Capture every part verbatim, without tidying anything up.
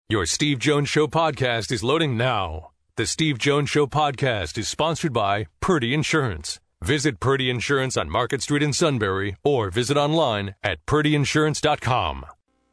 Your Steve Jones Show podcast is loading now. The Steve Jones Show podcast is sponsored by Purdy Insurance. Visit Purdy Insurance on Market Street in Sunbury or visit online at purdy insurance dot com.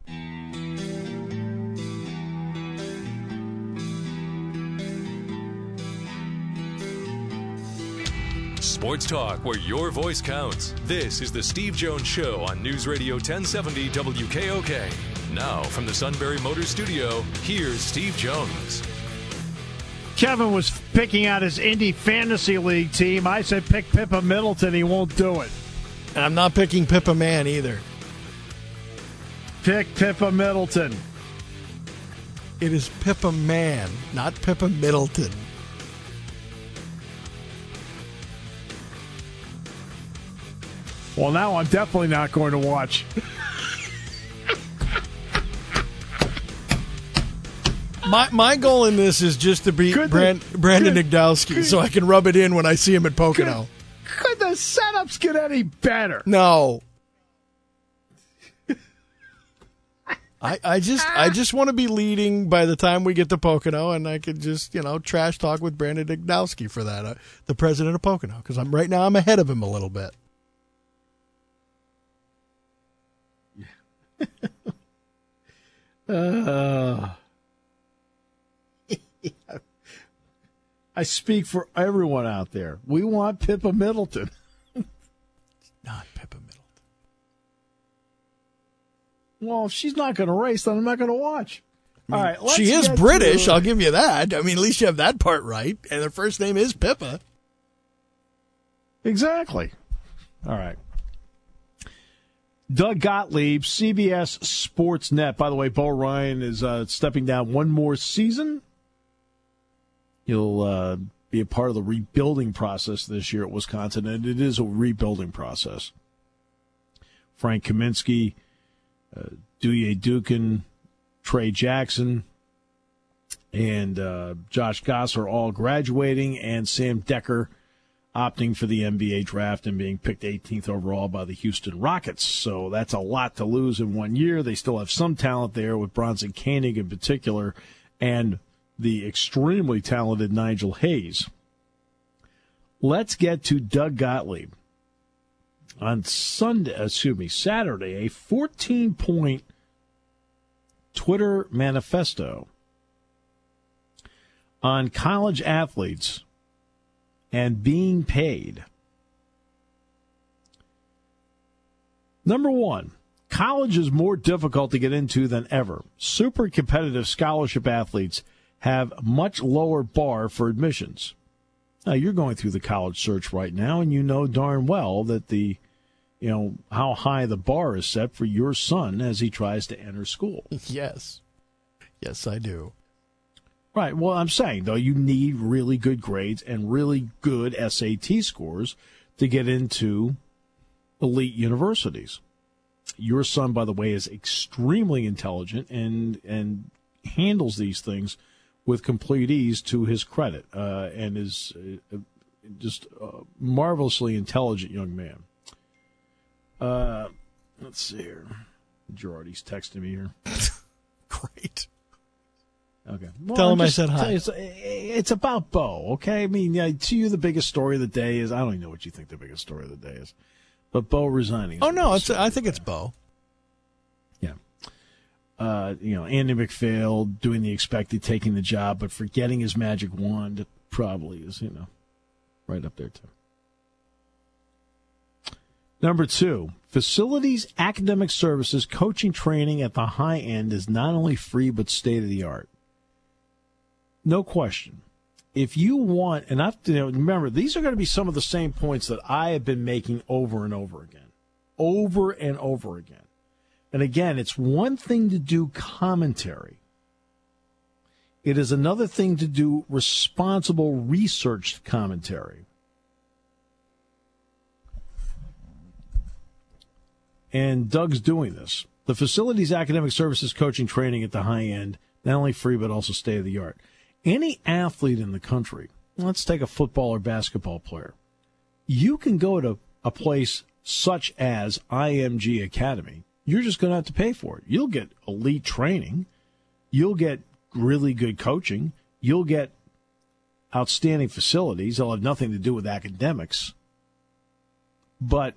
Sports talk where your voice counts. This is the Steve Jones Show on News Radio ten seventy W K O K. Now from the Sunbury Motors Studio, here's Steve Jones. Kevin was picking out his Indy Fantasy League team. I said pick Pippa Middleton. He won't do it. And I'm not picking Pippa Man either. Pick Pippa Middleton. It is Pippa Man, not Pippa Middleton. Well, now I'm definitely not going to watch. My my goal in this is just to beat Could Brand, the, Brandon could, Nagdowski could, so I can rub it in when I see him at Pocono. Could, could the setups get any better? No. I, I just I just want to be leading by the time we get to Pocono, and I could just, you know, trash talk with Brandon Nagdowski for that, uh, the president of Pocono, because I'm right now I'm ahead of him a little bit. uh, I speak for everyone out there. We want Pippa Middleton. Not Pippa Middleton. Well, if she's not going to race, then I'm not going to watch. I mean, All right, let's she is get British, to, I'll give you that. I mean, at least you have that part right. And her first name is Pippa. Exactly. All right. Doug Gottlieb, C B S Sports Net. By the way, Bo Ryan is uh, stepping down one more season. He'll uh, be a part of the rebuilding process this year at Wisconsin, and it is a rebuilding process. Frank Kaminsky, uh, Douye Dukin, Trey Jackson, and uh, Josh Goss are all graduating, and Sam Decker opting for the N B A draft and being picked eighteenth overall by the Houston Rockets. So that's a lot to lose in one year. They still have some talent there with Bronson Koenig in particular and the extremely talented Nigel Hayes. Let's get to Doug Gottlieb. On Sunday, excuse me, Saturday, a fourteen-point Twitter manifesto on college athletes and being paid. Number one, college is more difficult to get into than ever. Super competitive scholarship athletes have much lower bar for admissions. Now, you're going through the college search right now, and you know darn well that the, you know, how high the bar is set for your son as he tries to enter school. Yes. Yes, I do. Right. Well, I'm saying, though, you need really good grades and really good S A T scores to get into elite universities. Your son, by the way, is extremely intelligent and and handles these things with complete ease to his credit, uh, and is uh, just a marvelously intelligent young man. Uh, let's see here. Girardi's texting me here. Great. Okay. Well, Tell him just, I said hi. It's, it's about Bo, okay? I mean, yeah, to you, the biggest story of the day is, I don't even know what you think the biggest story of the day is, but Bo resigning. Oh, no, it's, I think it's Bo. Yeah. Uh, you know, Andy McPhail doing the expected, taking the job, but forgetting his magic wand probably is, you know, right up there, too. Number two, facilities, academic services, coaching training at the high end is not only free but state-of-the-art. No question. If you want, and I've, you know, remember, these are going to be some of the same points that I have been making over and over again. Over and over again. And again, it's one thing to do commentary. It is another thing to do responsible researched commentary. And Doug's doing this. The facilities, academic services, coaching, training at the high end, not only free but also state-of-the-art. Any athlete in the country, let's take a football or basketball player, you can go to a place such as I M G Academy. You're just going to have to pay for it. You'll get elite training. You'll get really good coaching. You'll get outstanding facilities. They'll have nothing to do with academics. But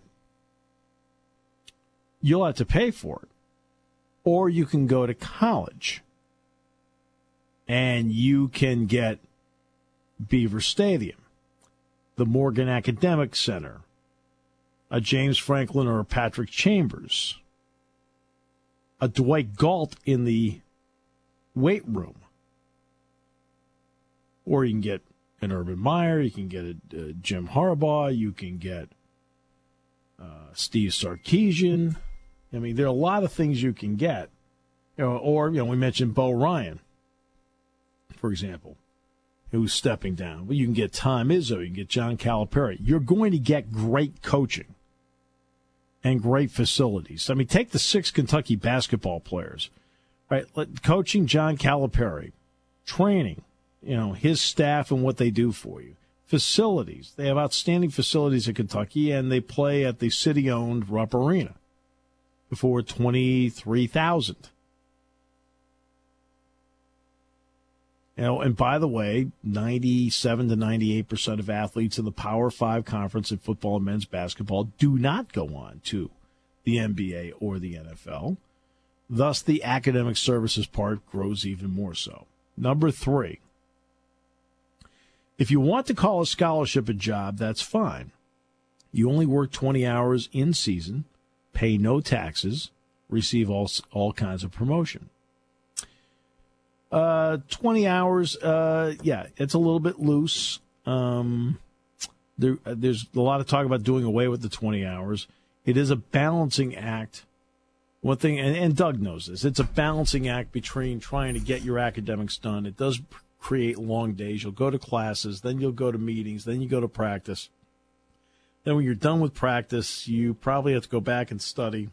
you'll have to pay for it. Or you can go to college and you can get Beaver Stadium, the Morgan Academic Center, a James Franklin or a Patrick Chambers, a Dwight Galt in the weight room. Or you can get an Urban Meyer, you can get a, a Jim Harbaugh, you can get uh, Steve Sarkisian. I mean, there are a lot of things you can get. You know, or, you know, we mentioned Bo Ryan, for example, who's stepping down. Well, you can get Tom Izzo, you can get John Calipari. You're going to get great coaching and great facilities. I mean, take the six Kentucky basketball players, right? Coaching John Calipari, training, you know, his staff and what they do for you. Facilities. They have outstanding facilities in Kentucky, and they play at the city-owned Rupp Arena for twenty-three thousand. You know, and by the way, ninety-seven to ninety-eight percent of athletes in the Power Five conference in football and men's basketball do not go on to the N B A or the N F L. Thus, the academic services part grows even more so. Number three, if you want to call a scholarship a job, that's fine. You only work twenty hours in season, pay no taxes, receive all all kinds of promotion. Uh, twenty hours, uh, yeah, it's a little bit loose. Um, there, there's a lot of talk about doing away with the twenty hours. It is a balancing act. One thing, and, and Doug knows this, it's a balancing act between trying to get your academics done. It does create long days. You'll go to classes, then you'll go to meetings, then you go to practice. Then when you're done with practice, you probably have to go back and study.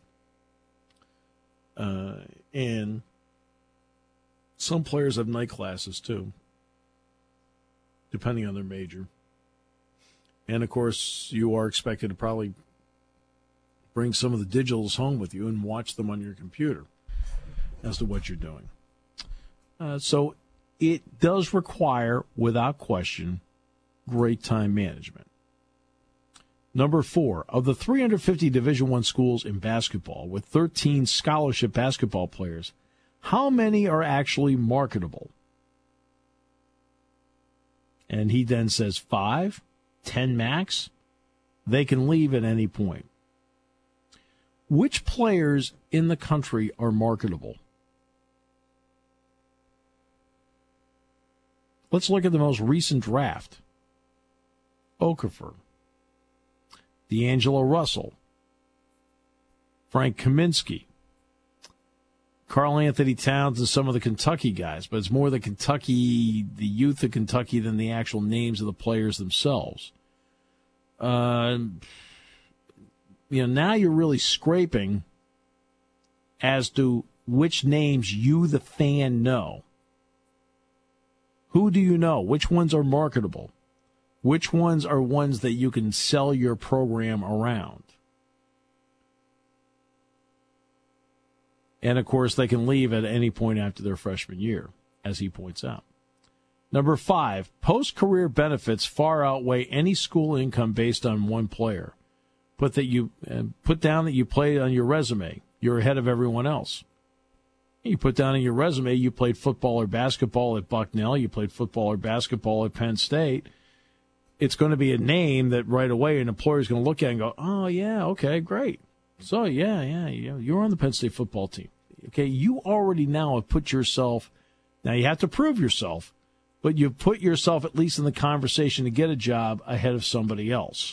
Uh, and some players have night classes, too, depending on their major. And, of course, you are expected to probably bring some of the digitals home with you and watch them on your computer as to what you're doing. Uh, so it does require, without question, great time management. Number four, of the three hundred fifty Division I schools in basketball with thirteen scholarship basketball players, how many are actually marketable? And he then says five, ten max. They can leave at any point. Which players in the country are marketable? Let's look at the most recent draft. Okafor, D'Angelo Russell, Frank Kaminsky, Karl Anthony Towns, and some of the Kentucky guys, but it's more the Kentucky, the youth of Kentucky than the actual names of the players themselves. Uh, you know, now you're really scraping as to which names you, the fan, know. Who do you know? Which ones are marketable? Which ones are ones that you can sell your program around? And, of course, they can leave at any point after their freshman year, as he points out. Number five, post-career benefits far outweigh any school income based on one player. Put that you uh, put down that you played on your resume. You're ahead of everyone else. You put down in your resume you played football or basketball at Bucknell. You played football or basketball at Penn State. It's going to be a name that right away an employer is going to look at and go, oh, yeah, okay, great. So, yeah, yeah, yeah, you're on the Penn State football team. Okay, you already now have put yourself, now you have to prove yourself, but you've put yourself at least in the conversation to get a job ahead of somebody else.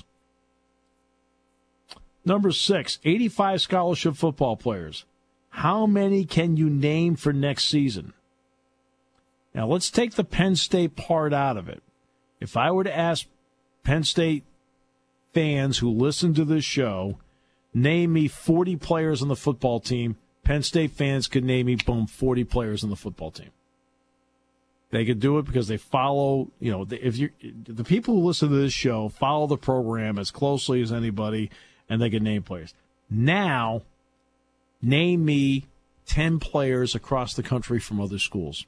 Number six, eighty-five scholarship football players. How many can you name for next season? Now, let's take the Penn State part out of it. If I were to ask Penn State fans who listen to this show, name me forty players on the football team, Penn State fans could name me, boom, forty players on the football team. They could do it because they follow, you know, if you the people who listen to this show follow the program as closely as anybody, and they can name players. Now, name me ten players across the country from other schools.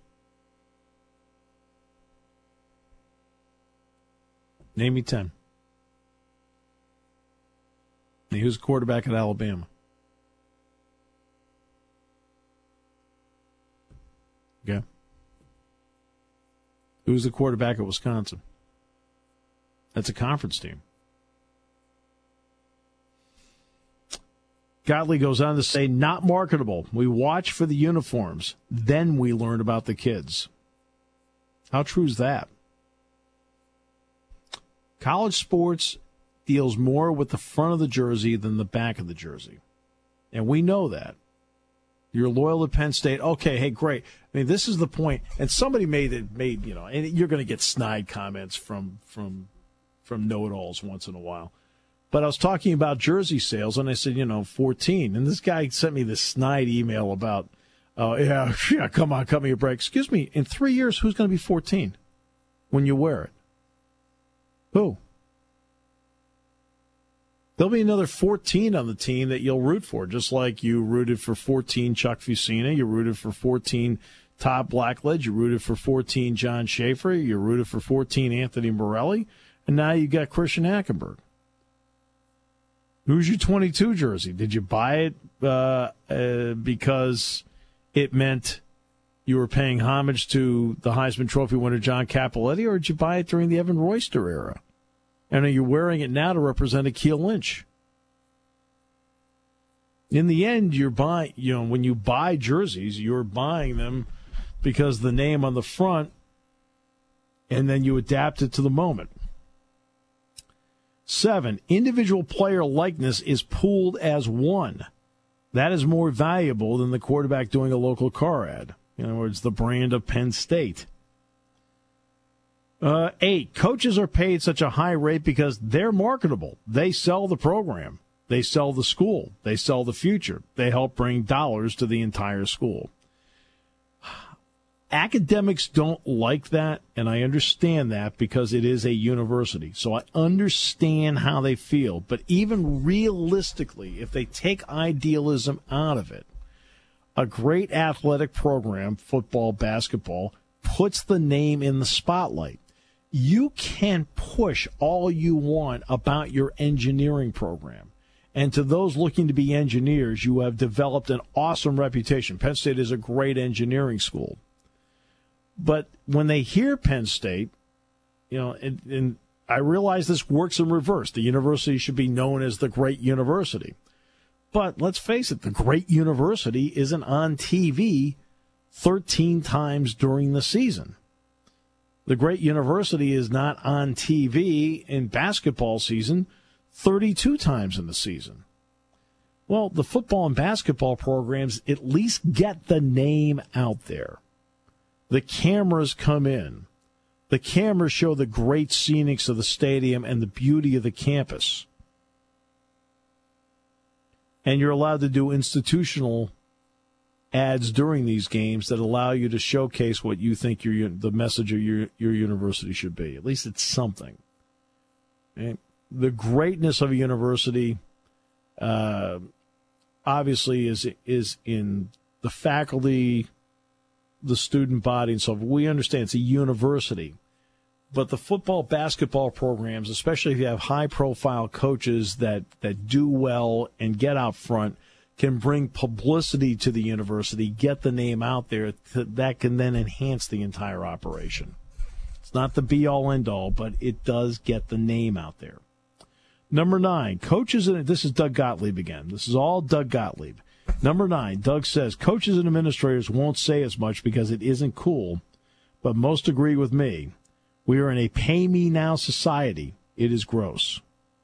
Name me ten. And who's the quarterback at Alabama? Okay. Who's the quarterback at Wisconsin? That's a conference team. Gottlieb goes on to say, not marketable. We watch for the uniforms. Then we learn about the kids. How true is that? College sports deals more with the front of the jersey than the back of the jersey. And we know that. You're loyal to Penn State. Okay, hey, great. I mean, this is the point. And somebody made it, made, you know, and you're going to get snide comments from, from, from know-it-alls once in a while. But I was talking about jersey sales, and I said, you know, fourteen. And this guy sent me this snide email about, oh, uh, yeah, yeah, come on, cut me a break. Excuse me, in three years, who's going to be fourteen when you wear it? Who? There'll be another fourteen on the team that you'll root for, just like you rooted for fourteen Chuck Fusina, you rooted for fourteen Todd Blackledge, you rooted for fourteen John Schaefer, you rooted for fourteen Anthony Morelli, and now you got Christian Hackenberg. Who's your twenty-two jersey? Did you buy it uh, uh, because it meant you were paying homage to the Heisman Trophy winner John Cappelletti, or did you buy it during the Evan Royster era? And are you wearing it now to represent Akeel Lynch? In the end, you're buying, you know, when you buy jerseys, you're buying them because the name on the front, and then you adapt it to the moment. Seven, individual player likeness is pooled as one. That is more valuable than the quarterback doing a local car ad. In other words, the brand of Penn State. Uh, eight, coaches are paid such a high rate because they're marketable. They sell the program. They sell the school. They sell the future. They help bring dollars to the entire school. Academics don't like that, and I understand that because it is a university. So I understand how they feel. But even realistically, if they take idealism out of it, a great athletic program, football, basketball, puts the name in the spotlight. You can push all you want about your engineering program. And to those looking to be engineers, you have developed an awesome reputation. Penn State is a great engineering school. But when they hear Penn State, you know, and, and I realize this works in reverse. The university should be known as the great university. But let's face it, the great university isn't on T V thirteen times during the season. The great university is not on T V in basketball season thirty-two times in the season. Well, the football and basketball programs at least get the name out there. The cameras come in. The cameras show the great scenics of the stadium and the beauty of the campus. And you're allowed to do institutional ads during these games that allow you to showcase what you think your the message of your, your university should be. At least it's something. Okay? The greatness of a university uh, obviously is is in the faculty, the student body, and so forth. We understand it's a university. But the football, basketball programs, especially if you have high-profile coaches that, that do well and get out front, can bring publicity to the university, get the name out there, that can then enhance the entire operation. It's not the be-all, end-all, but it does get the name out there. Number nine, coaches, and this is Doug Gottlieb again. This is all Doug Gottlieb. Number nine, Doug says, coaches and administrators won't say as much because it isn't cool, but most agree with me. We are in a pay-me-now society. It is gross.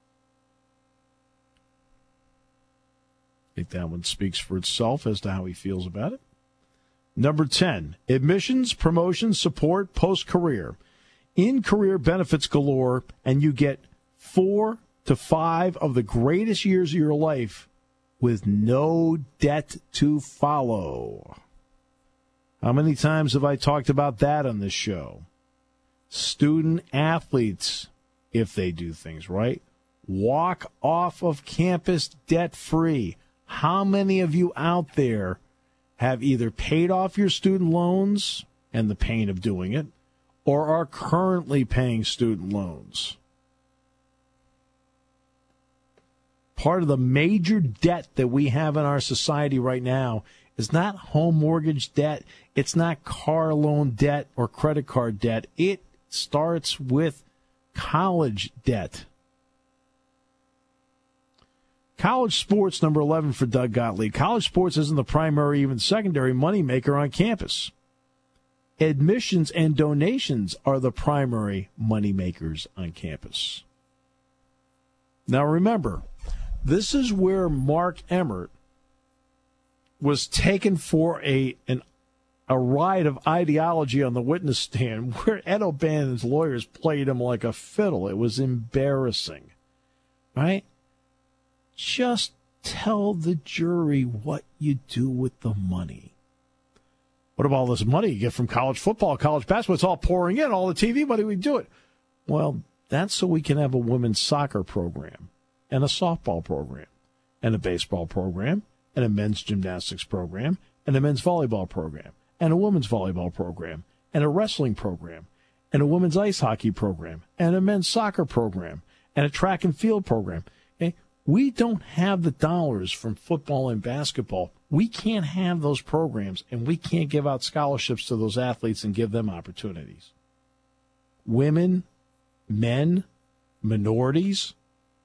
I think that one speaks for itself as to how he feels about it. Number ten, admissions, promotions, support, post-career. In-career benefits galore, and you get four to five of the greatest years of your life with no debt to follow. How many times have I talked about that on this show? Student athletes, if they do things right, walk off of campus debt-free. How many of you out there have either paid off your student loans and the pain of doing it, or are currently paying student loans. Part of the major debt that we have in our society right now is not home mortgage debt. It's not car loan debt or credit card debt. It starts with college debt. College sports, number eleven for Doug Gottlieb. College sports isn't the primary, even secondary moneymaker on campus. Admissions and donations are the primary moneymakers on campus. Now remember, this is where Mark Emmert was taken for a an, a ride of ideology on the witness stand, where Ed O'Bannon's lawyers played him like a fiddle. It was embarrassing, right? Just tell the jury what you do with the money. What about all this money you get from college football, college basketball? It's all pouring in, all the T V money, we do it. Well, that's so we can have a women's soccer program and a softball program and a baseball program and a men's gymnastics program and a men's volleyball program and a women's volleyball program and a wrestling program and a women's ice hockey program and a men's soccer program and a track and field program. Okay? We don't have the dollars from football and basketball. We can't have those programs, and we can't give out scholarships to those athletes and give them opportunities. Women, men, minorities.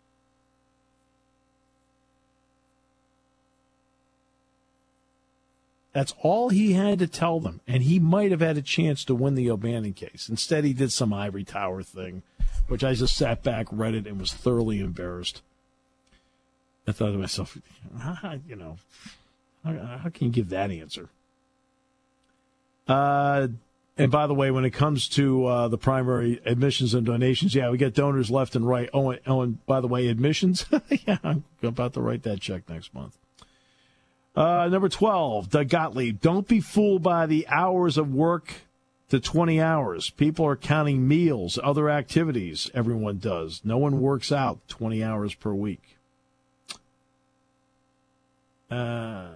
That's all he had to tell them, and he might have had a chance to win the O'Bannon case. Instead, he did some ivory tower thing, which I just sat back, read it, and was thoroughly embarrassed. I thought to myself, you know, how, how can you give that answer? Uh, and by the way, when it comes to uh, the primary admissions and donations, yeah, we get donors left and right. Oh, and, oh, and by the way, admissions, yeah, I'm about to write that check next month. Uh, number twelve, Doug Gottlieb. Don't be fooled by the hours of work to twenty hours. People are counting meals, other activities everyone does. No one works out twenty hours per week. Uh,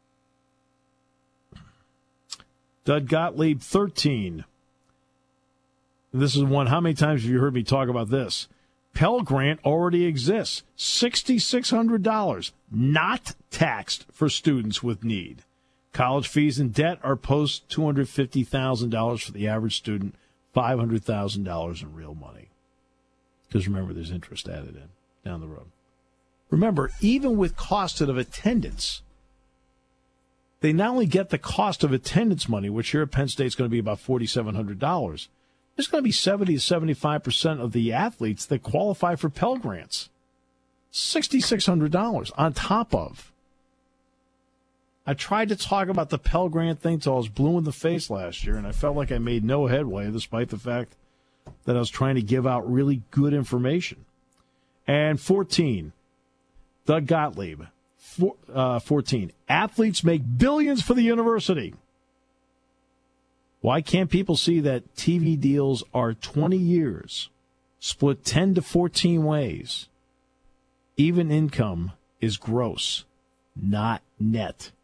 Doug Gottlieb, thirteen. This is one. How many times have you heard me talk about this? Pell Grant already exists. six thousand six hundred dollars, not taxed for students with need. College fees and debt are post two hundred fifty thousand dollars for the average student, five hundred thousand dollars in real money. Because remember, there's interest added in down the road. Remember, even with cost of attendance, they not only get the cost of attendance money, which here at Penn State is going to be about four thousand seven hundred dollars, there's going to be seventy to seventy-five percent of the athletes that qualify for Pell Grants. six thousand six hundred dollars on top of. I tried to talk about the Pell Grant thing till I was blue in the face last year, and I felt like I made no headway, despite the fact that I was trying to give out really good information. And fourteen, Doug Gottlieb, four, uh, fourteen, athletes make billions for the university. Why can't people see that T V deals are twenty years, split ten to fourteen ways? Even income is gross, not net.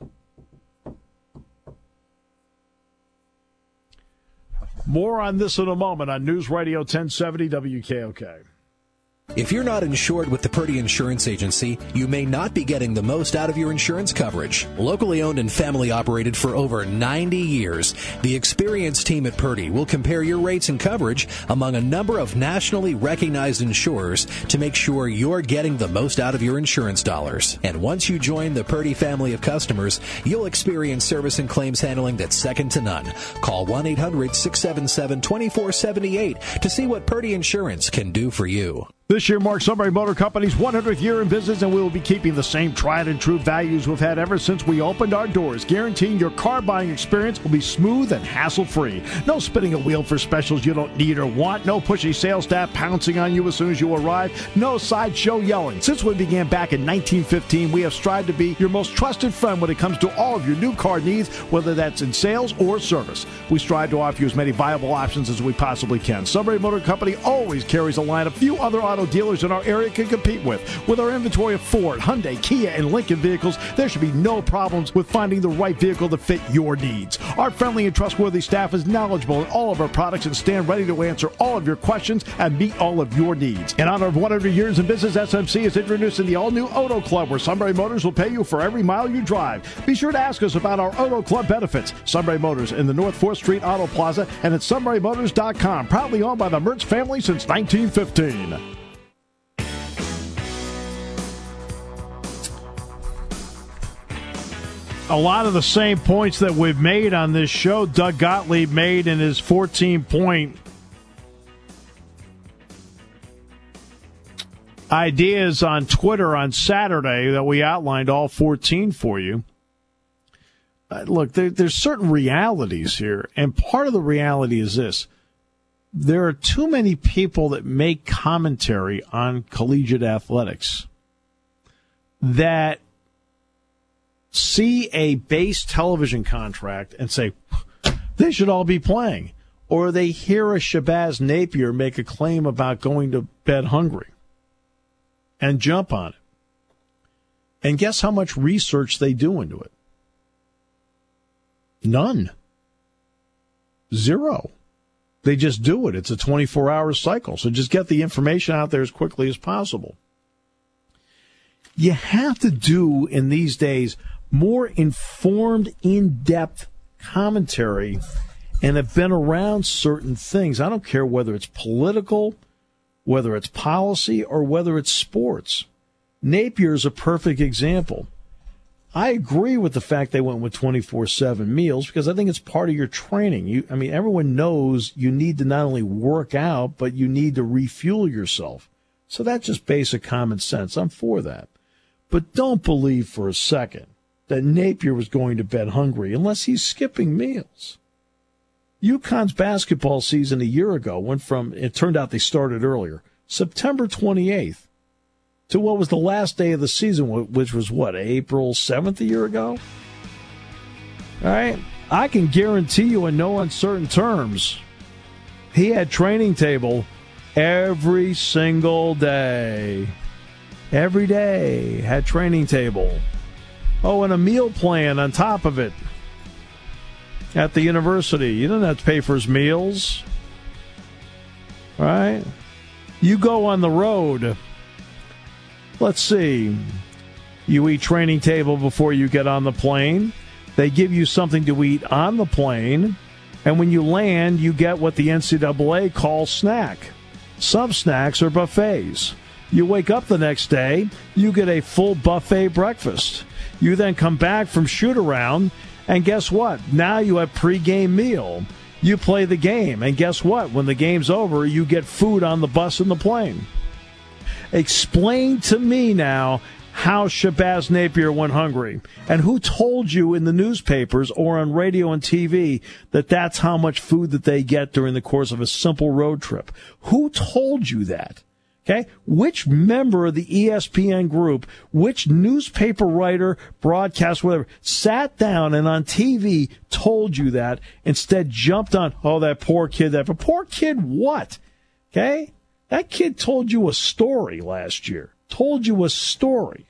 More on this in a moment on News Radio ten seventy W K O K. If you're not insured with the Purdy Insurance Agency, you may not be getting the most out of your insurance coverage. Locally owned and family operated for over ninety years, the experienced team at Purdy will compare your rates and coverage among a number of nationally recognized insurers to make sure you're getting the most out of your insurance dollars. And once you join the Purdy family of customers, you'll experience service and claims handling that's second to none. Call one eight hundred six seven seven two four seven eight to see what Purdy Insurance can do for you. This year marks Sunbury Motor Company's one hundredth year in business, and we will be keeping the same tried and true values we've had ever since we opened our doors, guaranteeing your car buying experience will be smooth and hassle-free. No spinning a wheel for specials you don't need or want. No pushy sales staff pouncing on you as soon as you arrive. No sideshow yelling. Since we began back in nineteen fifteen, we have strived to be your most trusted friend when it comes to all of your new car needs, whether that's in sales or service. We strive to offer you as many viable options as we possibly can. Sunbury Motor Company always carries a line of few other auto auto dealers in our area can compete with. With our inventory of Ford, Hyundai, Kia, and Lincoln vehicles, there should be no problems with finding the right vehicle to fit your needs. Our friendly and trustworthy staff is knowledgeable in all of our products and stand ready to answer all of your questions and meet all of your needs. In honor of one hundred years in business, S M C is introducing the all-new Auto Club, where Sunbury Motors will pay you for every mile you drive. Be sure to ask us about our Auto Club benefits. Sunbury Motors in the North fourth Street Auto Plaza and at sunbury motors dot com. Proudly owned by the Mertz family since nineteen fifteen. A lot of the same points that we've made on this show, Doug Gottlieb made in his fourteen-point ideas on Twitter on Saturday that we outlined all fourteen for you. Uh, look, there, there's certain realities here, and part of the reality is this. There are too many people that make commentary on collegiate athletics that see a base television contract and say, they should all be playing. Or they hear a Shabazz Napier make a claim about going to bed hungry and jump on it. And guess how much research they do into it? None. Zero. They just do it. It's a twenty-four hour cycle. So just get the information out there as quickly as possible. You have to do, in these days, more informed, in-depth commentary and have been around certain things. I don't care whether it's political, whether it's policy, or whether it's sports. Napier is a perfect example. I agree with the fact they went with twenty-four seven meals because I think it's part of your training. You, I mean, everyone knows you need to not only work out, but you need to refuel yourself. So that's just basic common sense. I'm for that. But don't believe for a second that Napier was going to bed hungry unless he's skipping meals. UConn's basketball season a year ago went from, it turned out they started earlier, September twenty-eighth, to what was the last day of the season, which was, what, April seventh a year ago? All right? I can guarantee you in no uncertain terms, he had training table every single day. Every day had training table. Oh, and a meal plan on top of it at the university. You don't have to pay for his meals. All right? You go on the road. Let's see. You eat training table before you get on the plane. They give you something to eat on the plane. And when you land, you get what the N C double A calls snack. Some snacks are buffets. You wake up the next day, you get a full buffet breakfast. You then come back from shoot-around, and guess what? Now you have pre-game meal. You play the game, and guess what? When the game's over, you get food on the bus and the plane. Explain to me now how Shabazz Napier went hungry. And who told you in the newspapers or on radio and T V that that's how much food that they get during the course of a simple road trip? Who told you that? Okay? Which member of the E S P N group, which newspaper writer, broadcast, whatever, sat down and on T V told you that, instead jumped on, oh, that poor kid, that but poor kid what? Okay? That kid told you a story last year. Told you a story.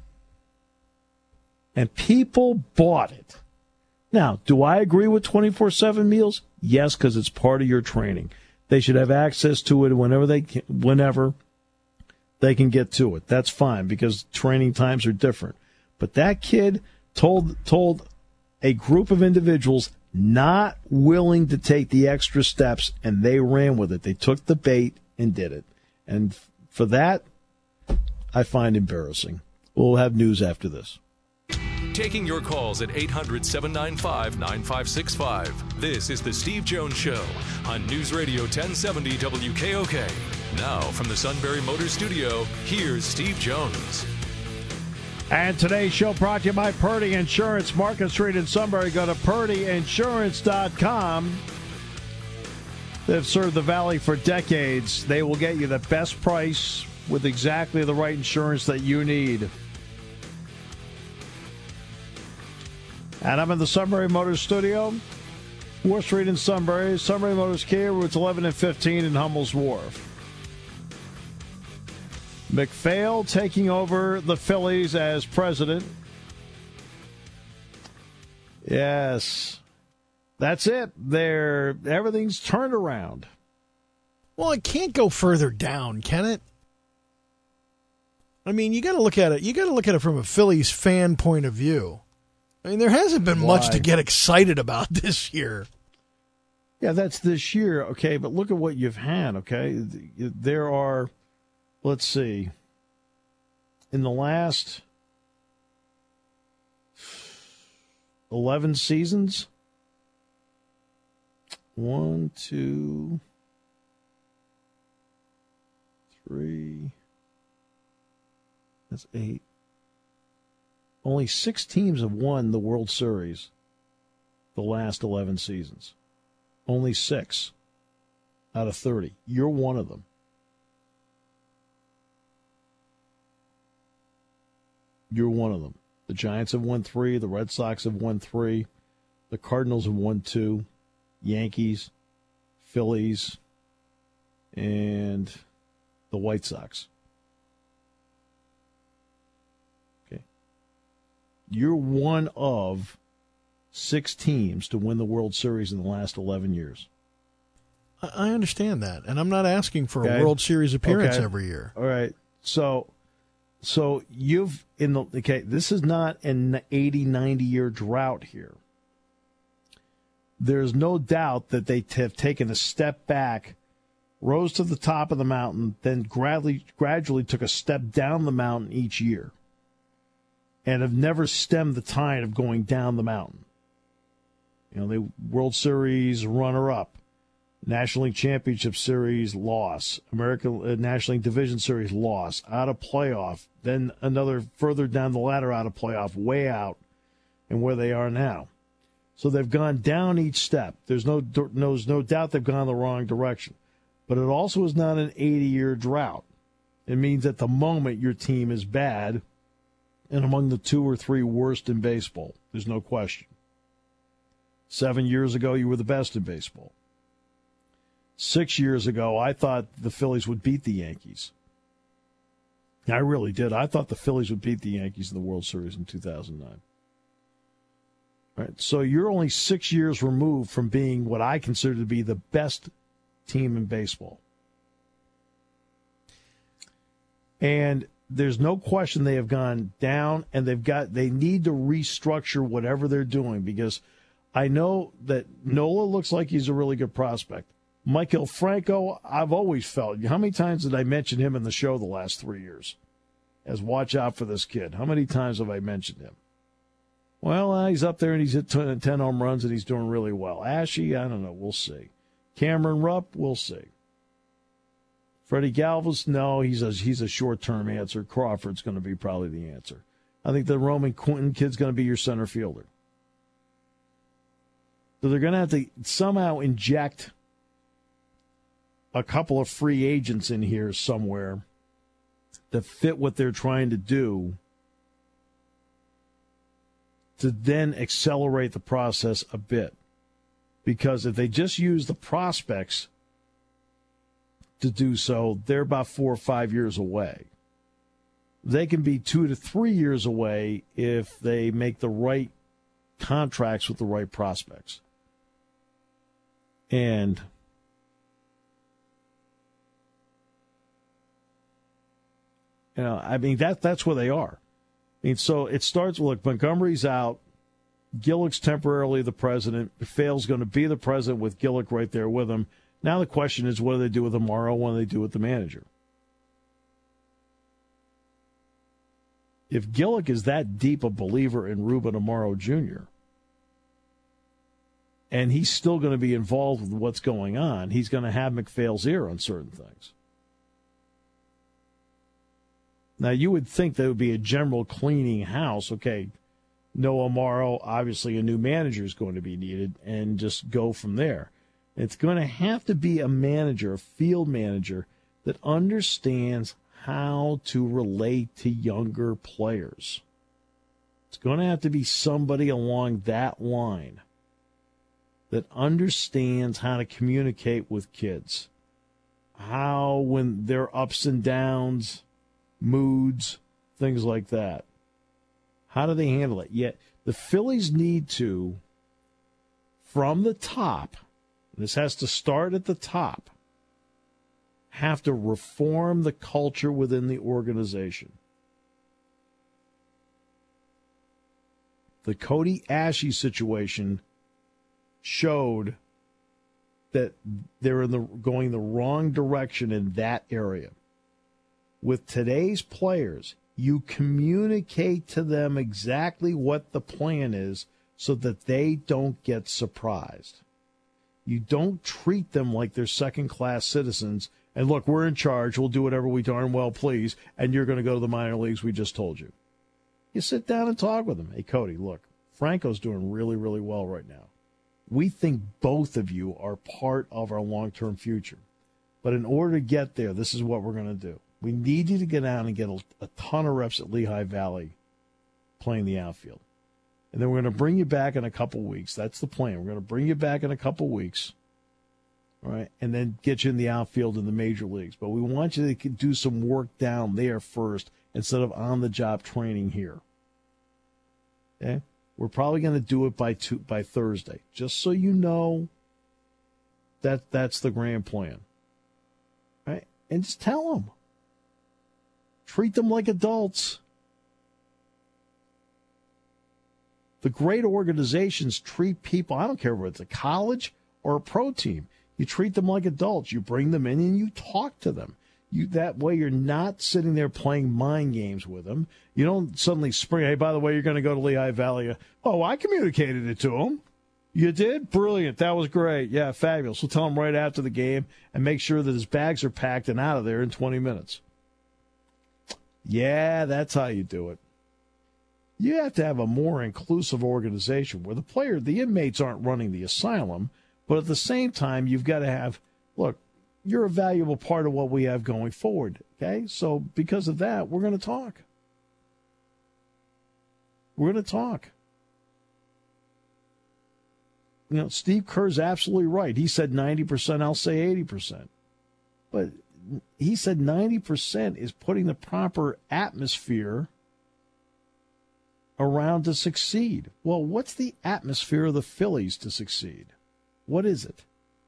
And people bought it. Now, do I agree with twenty-four seven meals? Yes, because it's part of your training. They should have access to it whenever they can, whenever they can get to it. That's fine because training times are different. But that kid told told a group of individuals not willing to take the extra steps, and they ran with it. They took the bait and did it. And for that, I find embarrassing. We'll have news after this. Taking your calls at eight hundred, seven nine five, nine five six five. This is the Steve Jones Show on News Radio ten seventy W K O K. Now from the Sunbury Motors Studio, here's Steve Jones. And today's show brought to you by Purdy Insurance, Market Street in Sunbury. Go to purdy insurance dot com. They've served the Valley for decades. They will get you the best price with exactly the right insurance that you need. And I'm in the Sunbury Motors Studio, fourth Street in Sunbury, Sunbury Motors Kia, routes eleven and fifteen in Hummel's Wharf. MacPhail taking over the Phillies as president. Yes. That's it. They're, everything's turned around. Well, it can't go further down, can it? I mean, you got to look at it. You got to look at it from a Phillies fan point of view. I mean, there hasn't been Why? much to get excited about this year. Yeah, that's this year, okay, but look at what you've had, okay? There are, let's see, in the last eleven seasons, one, two, three, that's eight. Only six teams have won the World Series the last eleven seasons. Only six out of thirty. You're one of them. You're one of them. The Giants have won three. The Red Sox have won three. The Cardinals have won two. Yankees, Phillies, and the White Sox. Okay. You're one of six teams to win the World Series in the last eleven years. I understand that, and I'm not asking for Okay. a World Series appearance Okay. every year. All right. So so you've in the okay, this is not an eighty, ninety year drought here. There's no doubt that they have taken a step back, rose to the top of the mountain, then gradually gradually took a step down the mountain each year, and have never stemmed the tide of going down the mountain. You know, they World Series runner-up, National League Championship Series loss, American uh, National League Division Series loss, out of playoff, then another further down the ladder out of playoff, way out, and where they are now. So they've gone down each step. There's no, there's no doubt they've gone the wrong direction. But it also is not an eighty-year drought. It means at the moment your team is bad and among the two or three worst in baseball. There's no question. Seven years ago, you were the best in baseball. Six years ago, I thought the Phillies would beat the Yankees. I really did. I thought the Phillies would beat the Yankees in the World Series in two thousand nine. All right, so you're only six years removed from being what I consider to be the best team in baseball. And there's no question they have gone down, and they've got they need to restructure whatever they're doing, because I know that Nola looks like he's a really good prospect. Michael Franco, I've always felt. How many times did I mention him in the show the last three years? As watch out for this kid. How many times have I mentioned him? Well, uh, he's up there and he's hit ten home runs and he's doing really well. Ashe, I don't know. We'll see. Cameron Rupp, we'll see. Freddie Galvis, no, he's a, he's a short-term answer. Crawford's going to be probably the answer. I think the Roman Quinton kid's going to be your center fielder. So they're going to have to somehow inject a couple of free agents in here somewhere that fit what they're trying to do to then accelerate the process a bit. Because if they just use the prospects to do so, they're about four or five years away. They can be two to three years away if they make the right contracts with the right prospects. And you know, I mean, that that's where they are. I mean, so it starts with, look, Montgomery's out. Gillick's temporarily the president. MacPhail's going to be the president with Gillick right there with him. Now the question is, what do they do with Amaro? What do they do with the manager? If Gillick is that deep a believer in Ruben Amaro Junior, and he's still going to be involved with what's going on, he's going to have MacPhail's ear on certain things. Now, you would think there would be a general cleaning house. Okay, no Amaro, obviously a new manager is going to be needed, and just go from there. It's going to have to be a manager, a field manager, that understands how to relate to younger players. It's going to have to be somebody along that line that understands how to communicate with kids. How, when their ups and downs, moods, things like that. How do they handle it? Yet the Phillies need to, from the top, this has to start at the top, have to reform the culture within the organization. The Cody Asche situation showed that they're in the, going the wrong direction in that area. With today's players, you communicate to them exactly what the plan is so that they don't get surprised. You don't treat them like they're second-class citizens. And look, we're in charge. We'll do whatever we darn well please. And you're going to go to the minor leagues. We just told you. You sit down and talk with them. Hey, Cody, look, Franco's doing really, really well right now. We think both of you are part of our long-term future. But in order to get there, this is what we're going to do. We need you to get out and get a, a ton of reps at Lehigh Valley playing the outfield. And then we're going to bring you back in a couple weeks. That's the plan. We're going to bring you back in a couple weeks. All right, and then get you in the outfield in the major leagues. But we want you to do some work down there first instead of on-the-job training here. Okay? We're probably going to do it by two, by Thursday, just so you know that that's the grand plan. All right? And just tell them. Treat them like adults. The great organizations treat people, I don't care whether it's a college or a pro team, you treat them like adults. You bring them in and you talk to them. You, that way you're not sitting there playing mind games with them. You don't suddenly spring, hey, by the way, you're going to go to Lehigh Valley. Oh, I communicated it to them. You did? Brilliant. That was great. Yeah, fabulous. We'll tell him right after the game and make sure that his bags are packed and out of there in twenty minutes. Yeah, that's how you do it. You have to have a more inclusive organization where the player, the inmates aren't running the asylum, but at the same time, you've got to have, look, you're a valuable part of what we have going forward, okay? So because of that, we're going to talk. We're going to talk. You know, Steve Kerr's absolutely right. He said ninety percent, I'll say eighty percent. But he said ninety percent is putting the proper atmosphere around to succeed. Well, what's the atmosphere of the Phillies to succeed? What is it?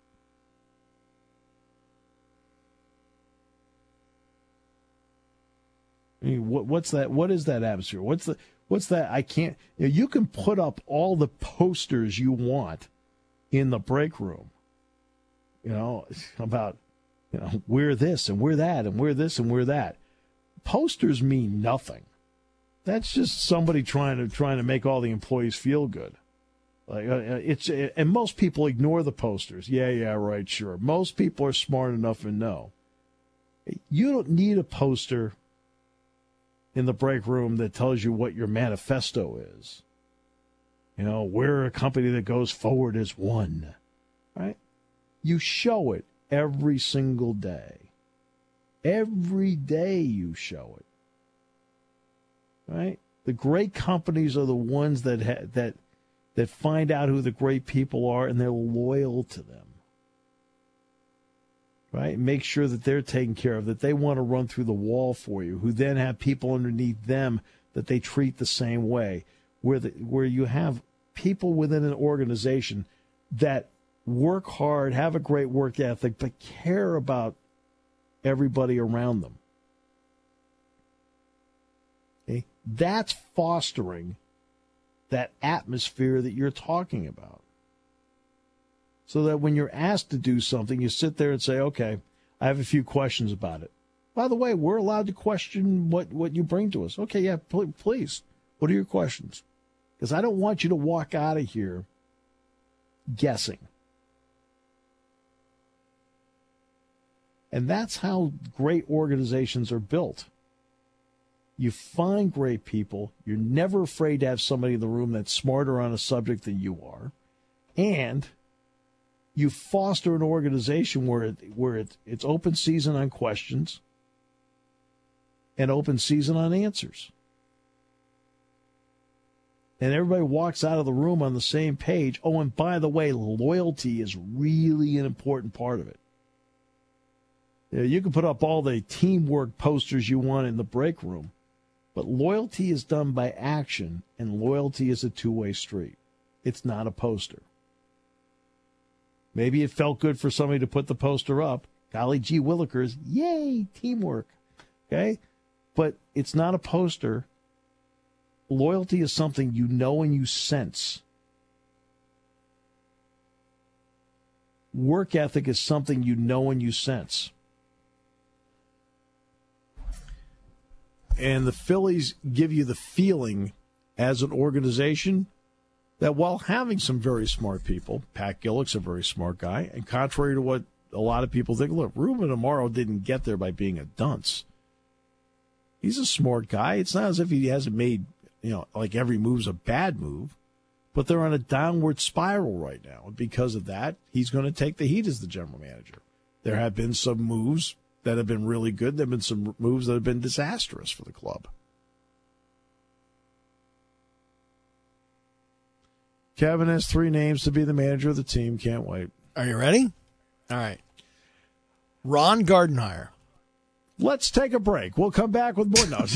I mean, what, what's that? What is that atmosphere? What's the? What's that? I can't. You know, you can put up all the posters you want in the break room. You know, about, you know, we're this and we're that and we're this and we're that. Posters mean nothing. That's just somebody trying to trying to make all the employees feel good. Like uh, it's and most people ignore the posters. Yeah, yeah, right, sure. Most people are smart enough and know. You don't need a poster in the break room that tells you what your manifesto is. You know, we're a company that goes forward as one, right? You show it every single day. Every day you show it, right? The great companies are the ones that ha- that that find out who the great people are and they're loyal to them. Right? Make sure that they're taken care of, that they want to run through the wall for you, who then have people underneath them that they treat the same way, where the, where you have people within an organization that work hard, have a great work ethic, but care about everybody around them. Okay? That's fostering that atmosphere that you're talking about. So that when you're asked to do something, you sit there and say, okay, I have a few questions about it. By the way, we're allowed to question what, what you bring to us. Okay, yeah, pl- please. What are your questions? Because I don't want you to walk out of here guessing. And that's how great organizations are built. You find great people. You're never afraid to have somebody in the room that's smarter on a subject than you are. And you foster an organization where it, where it, it's open season on questions and open season on answers. And everybody walks out of the room on the same page. Oh, and by the way, loyalty is really an important part of it. You know, you can put up all the teamwork posters you want in the break room, but loyalty is done by action, and loyalty is a two-way street. It's not a poster. Maybe it felt good for somebody to put the poster up. Golly gee willikers, yay, teamwork. Okay? But it's not a poster. Loyalty is something you know and you sense. Work ethic is something you know and you sense. And the Phillies give you the feeling as an organization that while having some very smart people, Pat Gillick's a very smart guy, and contrary to what a lot of people think, look, Ruben Amaro didn't get there by being a dunce. He's a smart guy. It's not as if he hasn't made, you know, like every move's a bad move, but they're on a downward spiral right now. And because of that, he's going to take the heat as the general manager. There have been some moves that have been really good. There have been some moves that have been disastrous for the club. Kevin has three names to be the manager of the team. Can't wait. Are you ready? All right. Ron Gardenhire. Let's take a break. We'll come back with more notes.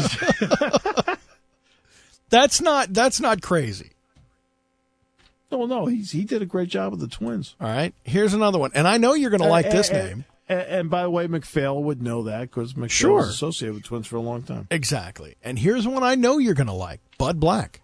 That's not that's not crazy. No, no, he's he did a great job with the Twins. All right. Here's another one, and I know you're going to like uh, this uh, name. And, and by the way, McPhail would know that because McPhail sure. was associated with Twins for a long time. Exactly. And here's one I know you're going to like: Bud Black.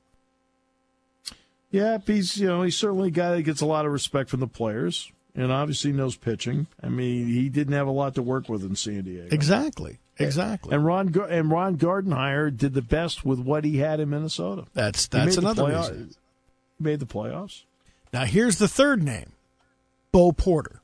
Yeah, he's you know he's certainly a guy that gets a lot of respect from the players, and obviously knows pitching. I mean, he didn't have a lot to work with in San Diego. Exactly. Exactly. And Ron and Ron Gardenhire did the best with what he had in Minnesota. That's that's another reason. He made the playoffs. Now here's the third name: Bo Porter.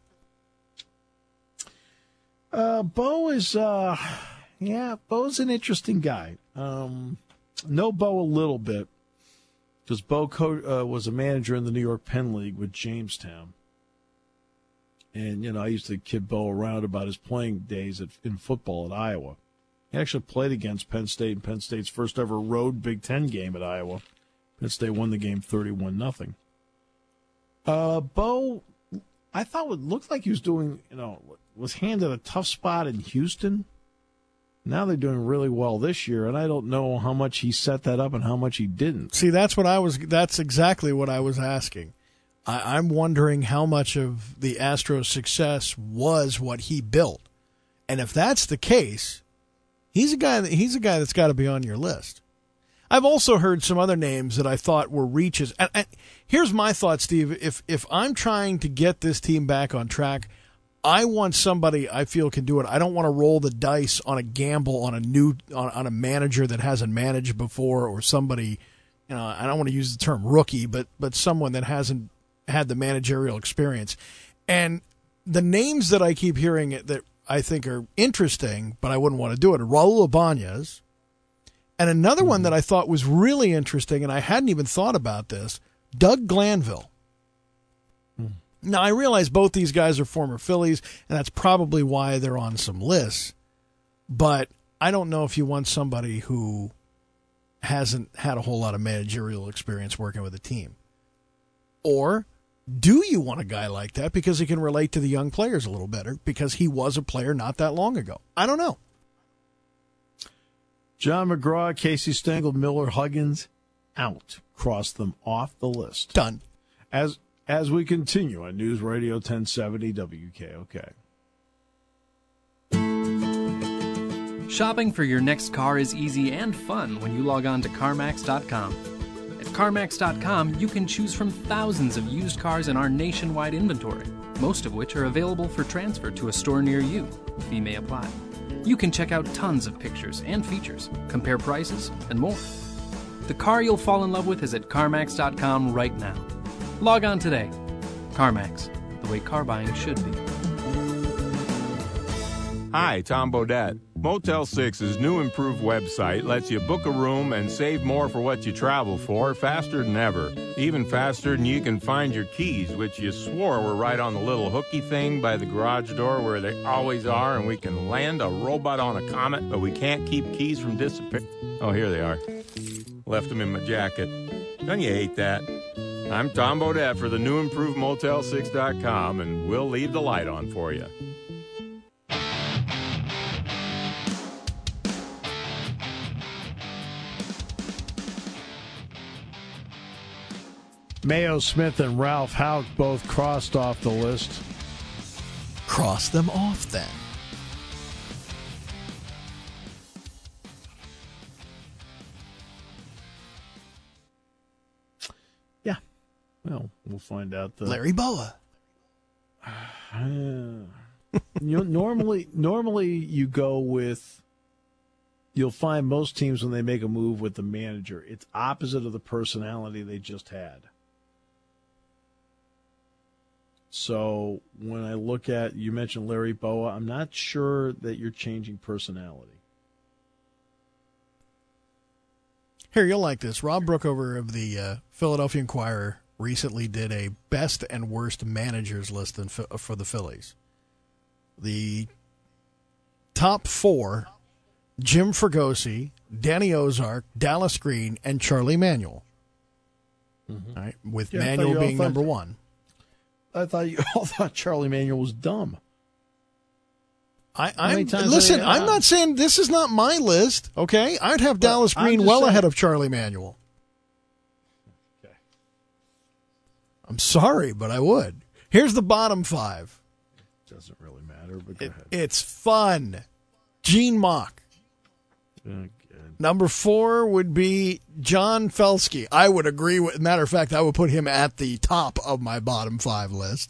Uh, Bo is, uh, yeah, Bo's an interesting guy. Um, know Bo a little bit because Bo co- uh, was a manager in the New York Penn League with Jamestown. And, you know, I used to kid Bo around about his playing days at, in football at Iowa. He actually played against Penn State in Penn State's first ever road Big Ten game at Iowa. Penn State won the game thirty-one nothing. Uh, Bo, I thought it looked like he was doing, you know, was handed a tough spot in Houston. Now they're doing really well this year, and I don't know how much he set that up and how much he didn't. See, that's what I was. That's exactly what I was asking. I, I'm wondering how much of the Astros' success was what he built, and if that's the case, he's a guy. That, he's a guy that's got to be on your list. I've also heard some other names that I thought were reaches. And, and here's my thought, Steve. If if I'm trying to get this team back on track, I want somebody I feel can do it. I don't want to roll the dice on a gamble on a new on, on a manager that hasn't managed before, or somebody, you know, I don't want to use the term rookie, but but someone that hasn't had the managerial experience. And the names that I keep hearing that I think are interesting, but I wouldn't want to do it, are Raul Ibanez. And another mm-hmm. one that I thought was really interesting, and I hadn't even thought about this, Doug Glanville. Mm-hmm. Now, I realize both these guys are former Phillies, and that's probably why they're on some lists. But I don't know if you want somebody who hasn't had a whole lot of managerial experience working with a team. Or do you want a guy like that because he can relate to the young players a little better because he was a player not that long ago? I don't know. John McGraw, Casey Stengel, Miller, Huggins, out. Cross them off the list. Done. As as we continue on News Radio ten seventy W K O K. Shopping for your next car is easy and fun when you log on to CarMax dot com. At CarMax dot com, you can choose from thousands of used cars in our nationwide inventory, most of which are available for transfer to a store near you. Fee may apply. You can check out tons of pictures and features, compare prices, and more. The car you'll fall in love with is at CarMax dot com right now. Log on today. CarMax, the way car buying should be. Hi, Tom Bodette. Motel six's new improved website lets you book a room and save more for what you travel for faster than ever. Even faster than you can find your keys, which you swore were right on the little hooky thing by the garage door where they always are, and we can land a robot on a comet, but we can't keep keys from disappearing. Oh, here they are. Left them in my jacket. Don't you hate that? I'm Tom Bodette for the new improved Motel six dot com, and we'll leave the light on for you. Mayo Smith and Ralph Houck both crossed off the list. Cross them off then. Yeah. Well, we'll find out. The, Larry Boa. Uh, you know, normally, normally you go with. You'll find most teams when they make a move with the manager, it's opposite of the personality they just had. So when I look at, you mentioned Larry Boa, I'm not sure that you're changing personality. Here, you'll like this. Rob Brookover of the uh, Philadelphia Inquirer recently did a best and worst managers list in, for the Phillies. The top four, Jim Fregosi, Danny Ozark, Dallas Green, and Charlie Manuel. Mm-hmm. All right, with yeah, Manuel being thought, number one. I thought you all thought Charlie Manuel was dumb. I, I'm, listen, I, I'm not saying this is not my list, okay? I'd have Dallas Green well saying. ahead of Charlie Manuel. Okay. I'm sorry, but I would. Here's the bottom five. It doesn't really matter, but go it, ahead. It's fun. Gene Mauch. Okay. Number four would be John Felsky. I would agree with, matter of fact, I would put him at the top of my bottom five list.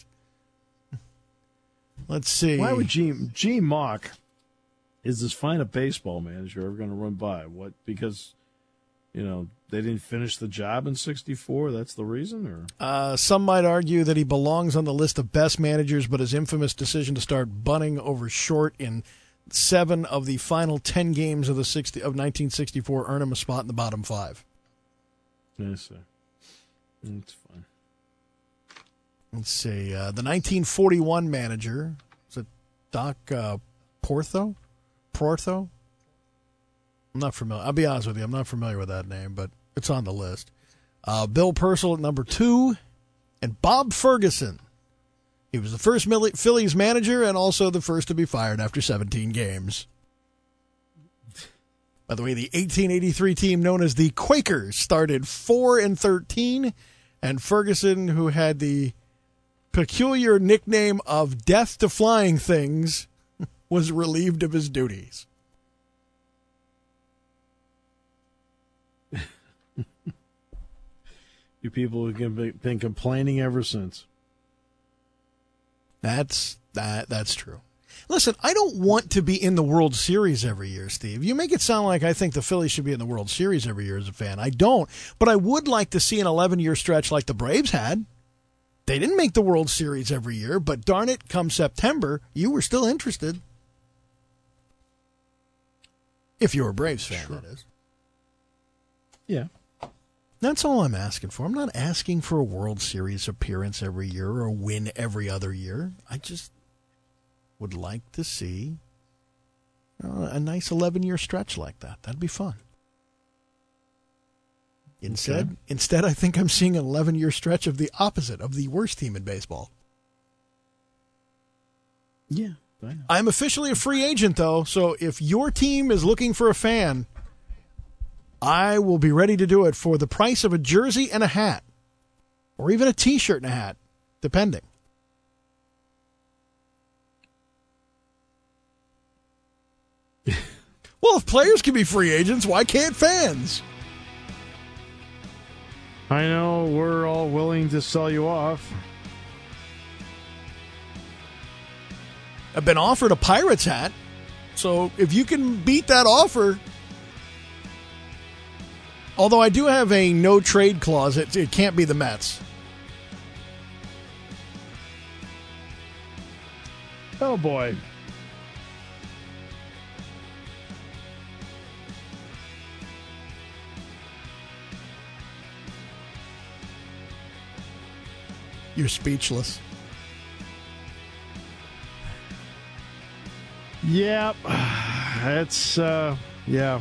Let's see. Why would Gene, Gene Mauch is as fine a baseball manager ever going to run by? What? Because, you know, they didn't finish the job in sixty-four? That's the reason? Or uh, some might argue that he belongs on the list of best managers, but his infamous decision to start bunting over short in seven of the final ten games of the sixty of nineteen sixty-four earn him a spot in the bottom five. Yes, sir. That's fine. Let's see. Uh, the nineteen forty-one manager, is it Doc uh, Portho? Portho? I'm not familiar. I'll be honest with you. I'm not familiar with that name, but it's on the list. Uh, Bill Purcell at number two, and Bob Ferguson. He was the first Phillies manager and also the first to be fired after seventeen games. By the way, the eighteen eighty-three team known as the Quakers started four and thirteen, and Ferguson, who had the peculiar nickname of Death to Flying Things, was relieved of his duties. You people have been complaining ever since. That's that. That's true. Listen, I don't want to be in the World Series every year, Steve. You make it sound like I think the Phillies should be in the World Series every year as a fan. I don't, but I would like to see an eleven-year stretch like the Braves had. They didn't make the World Series every year, but darn it, come September, you were still interested. If you're a Braves fan, sure. That is. Yeah. That's all I'm asking for. I'm not asking for a World Series appearance every year or a win every other year. I just would like to see uh, a nice eleven-year stretch like that. That'd be fun. Instead, okay. instead, I think I'm seeing an eleven-year stretch of the opposite, of the worst team in baseball. Yeah. I know. I'm officially a free agent, though, so if your team is looking for a fan, I will be ready to do it for the price of a jersey and a hat, or even a T-shirt and a hat, depending. Well, if players can be free agents, why can't fans? I know we're all willing to sell you off. I've been offered a Pirates hat, so if you can beat that offer... Although I do have a no-trade clause, it, it can't be the Mets. Oh, boy. You're speechless. Yep. It's, uh, yeah.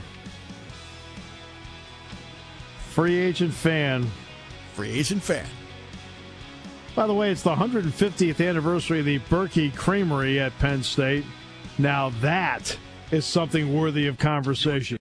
Free agent fan. Free agent fan. By the way, it's the one hundred fiftieth anniversary of the Berkey Creamery at Penn State. Now that is something worthy of conversation.